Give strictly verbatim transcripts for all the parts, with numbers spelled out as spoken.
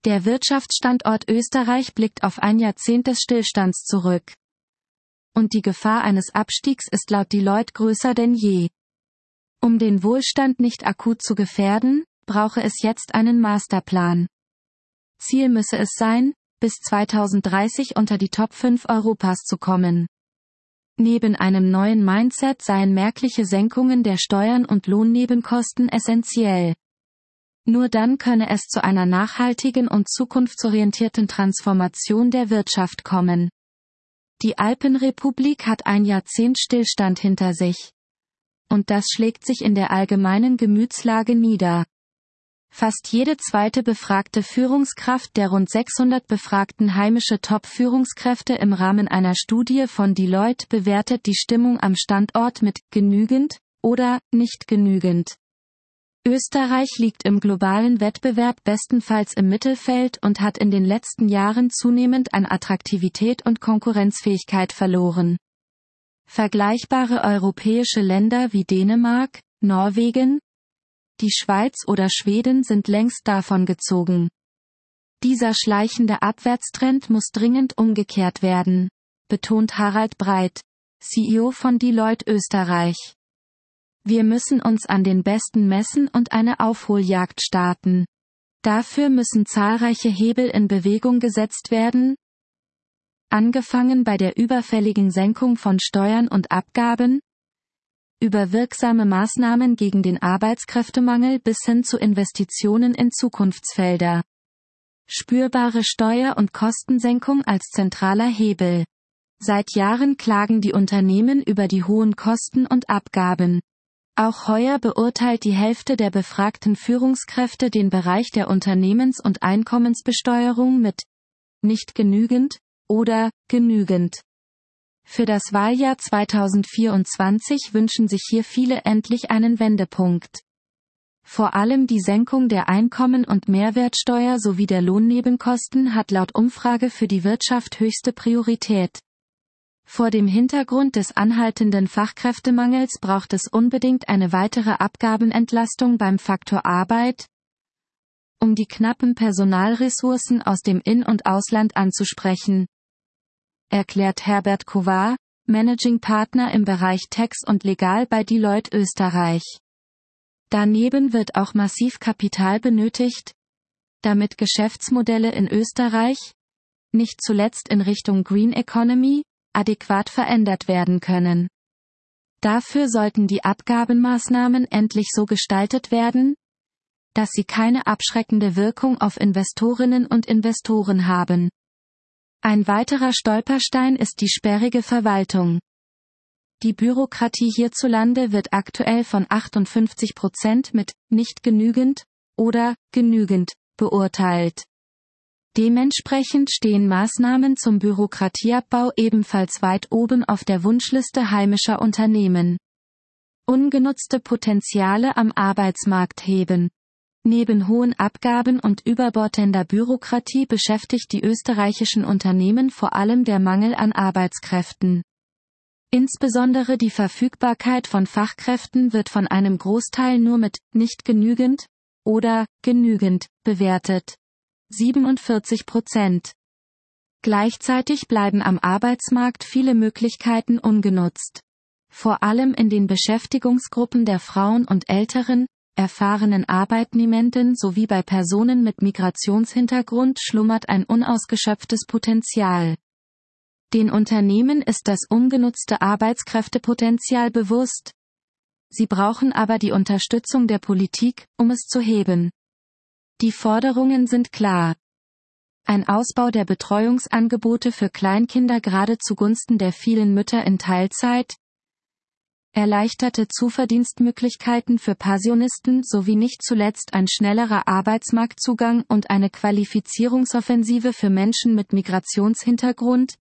Der Wirtschaftsstandort Österreich blickt auf ein Jahrzehnt des Stillstands zurück. Und die Gefahr eines Abstiegs ist laut Deloitte größer denn je. Um den Wohlstand nicht akut zu gefährden, brauche es jetzt einen Masterplan. Ziel müsse es sein, bis zweitausenddreißig unter die Top fünf Europas zu kommen. Neben einem neuen Mindset seien merkliche Senkungen der Steuern und Lohnnebenkosten essentiell. Nur dann könne es zu einer nachhaltigen und zukunftsorientierten Transformation der Wirtschaft kommen. Die Alpenrepublik hat ein Jahrzehnt Stillstand hinter sich. Und das schlägt sich in der allgemeinen Gemütslage nieder. Fast jede zweite befragte Führungskraft der rund sechshundert befragten heimische Top-Führungskräfte im Rahmen einer Studie von Deloitte bewertet die Stimmung am Standort mit genügend oder nicht genügend. Österreich liegt im globalen Wettbewerb bestenfalls im Mittelfeld und hat in den letzten Jahren zunehmend an Attraktivität und Konkurrenzfähigkeit verloren. Vergleichbare europäische Länder wie Dänemark, Norwegen, die Schweiz oder Schweden sind längst davongezogen. Dieser schleichende Abwärtstrend muss dringend umgekehrt werden, betont Harald Breit, C E O von Deloitte Österreich. Wir müssen uns an den Besten messen und eine Aufholjagd starten. Dafür müssen zahlreiche Hebel in Bewegung gesetzt werden, angefangen bei der überfälligen Senkung von Steuern und Abgaben, über wirksame Maßnahmen gegen den Arbeitskräftemangel bis hin zu Investitionen in Zukunftsfelder. Spürbare Steuer- und Kostensenkung als zentraler Hebel. Seit Jahren klagen die Unternehmen über die hohen Kosten und Abgaben. Auch heuer beurteilt die Hälfte der befragten Führungskräfte den Bereich der Unternehmens- und Einkommensbesteuerung mit nicht genügend oder genügend. Für das Wahljahr zweitausendvierundzwanzig wünschen sich hier viele endlich einen Wendepunkt. Vor allem die Senkung der Einkommen- und Mehrwertsteuer sowie der Lohnnebenkosten hat laut Umfrage für die Wirtschaft höchste Priorität. Vor dem Hintergrund des anhaltenden Fachkräftemangels braucht es unbedingt eine weitere Abgabenentlastung beim Faktor Arbeit, um die knappen Personalressourcen aus dem In- und Ausland anzusprechen, erklärt Herbert Kovar, Managing Partner im Bereich Tax und Legal bei Deloitte Österreich. Daneben wird auch massiv Kapital benötigt, damit Geschäftsmodelle in Österreich, nicht zuletzt in Richtung Green Economy, adäquat verändert werden können. Dafür sollten die Abgabenmaßnahmen endlich so gestaltet werden, dass sie keine abschreckende Wirkung auf Investorinnen und Investoren haben. Ein weiterer Stolperstein ist die sperrige Verwaltung. Die Bürokratie hierzulande wird aktuell von achtundfünfzig Prozent mit nicht genügend oder genügend beurteilt. Dementsprechend stehen Maßnahmen zum Bürokratieabbau ebenfalls weit oben auf der Wunschliste heimischer Unternehmen. Ungenutzte Potenziale am Arbeitsmarkt heben. Neben hohen Abgaben und überbordender Bürokratie beschäftigt die österreichischen Unternehmen vor allem der Mangel an Arbeitskräften. Insbesondere die Verfügbarkeit von Fachkräften wird von einem Großteil nur mit nicht genügend oder genügend bewertet. siebenundvierzig Prozent. Gleichzeitig bleiben am Arbeitsmarkt viele Möglichkeiten ungenutzt. Vor allem in den Beschäftigungsgruppen der Frauen und älteren, erfahrenen Arbeitnehmenden sowie bei Personen mit Migrationshintergrund schlummert ein unausgeschöpftes Potenzial. Den Unternehmen ist das ungenutzte Arbeitskräftepotenzial bewusst. Sie brauchen aber die Unterstützung der Politik, um es zu heben. Die Forderungen sind klar. Ein Ausbau der Betreuungsangebote für Kleinkinder gerade zugunsten der vielen Mütter in Teilzeit, erleichterte Zuverdienstmöglichkeiten für Pensionisten sowie nicht zuletzt ein schnellerer Arbeitsmarktzugang und eine Qualifizierungsoffensive für Menschen mit Migrationshintergrund,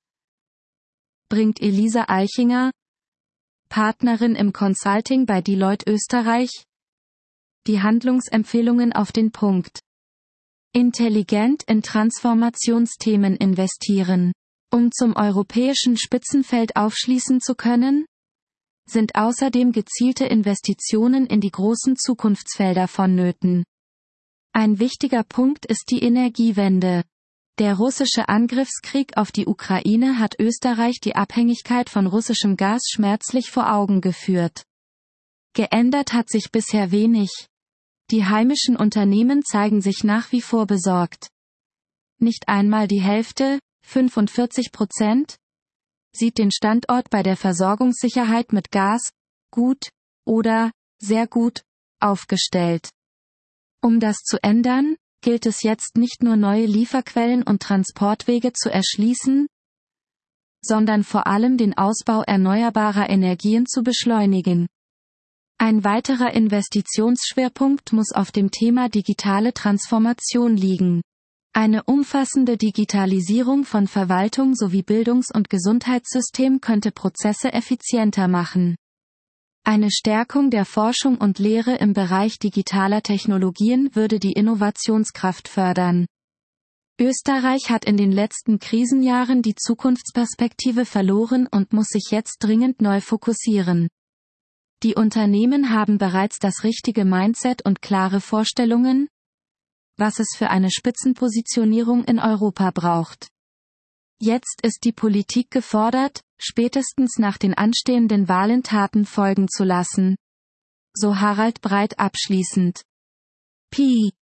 bringt Elisa Eichinger, Partnerin im Consulting bei Deloitte Österreich, die Handlungsempfehlungen auf den Punkt. Intelligent in Transformationsthemen investieren. Um zum europäischen Spitzenfeld aufschließen zu können, sind außerdem gezielte Investitionen in die großen Zukunftsfelder vonnöten. Ein wichtiger Punkt ist die Energiewende. Der russische Angriffskrieg auf die Ukraine hat Österreich die Abhängigkeit von russischem Gas schmerzlich vor Augen geführt. Geändert hat sich bisher wenig. Die heimischen Unternehmen zeigen sich nach wie vor besorgt. Nicht einmal die Hälfte, fünfundvierzig Prozent, sieht den Standort bei der Versorgungssicherheit mit Gas gut oder sehr gut aufgestellt. Um das zu ändern, gilt es jetzt nicht nur neue Lieferquellen und Transportwege zu erschließen, sondern vor allem den Ausbau erneuerbarer Energien zu beschleunigen. Ein weiterer Investitionsschwerpunkt muss auf dem Thema digitale Transformation liegen. Eine umfassende Digitalisierung von Verwaltung sowie Bildungs- und Gesundheitssystem könnte Prozesse effizienter machen. Eine Stärkung der Forschung und Lehre im Bereich digitaler Technologien würde die Innovationskraft fördern. Österreich hat in den letzten Krisenjahren die Zukunftsperspektive verloren und muss sich jetzt dringend neu fokussieren. Die Unternehmen haben bereits das richtige Mindset und klare Vorstellungen, was es für eine Spitzenpositionierung in Europa braucht. Jetzt ist die Politik gefordert, spätestens nach den anstehenden Wahlen Taten folgen zu lassen. So Harald Breit abschließend. P